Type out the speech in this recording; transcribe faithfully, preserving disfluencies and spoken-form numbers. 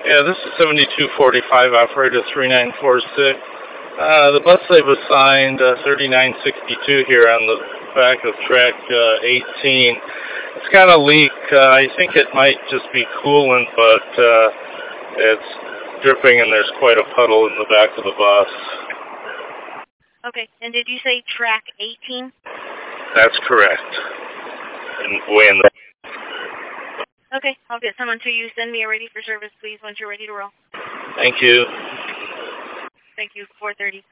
Yeah, this is seventy-two forty-five, operator three nine four six. Uh, the bus save was signed uh, thirty-nine sixty-two here on the back of track uh, eighteen. It's got a leak. Uh, I think it might just be coolant, but uh, it's dripping and there's quite a puddle in the back of the bus. Okay, and did you say track eighteen? That's correct. And way in the... Okay, I'll get someone to you. Send me a ready for service, please, once you're ready to roll. Thank you. Thank you, four thirty.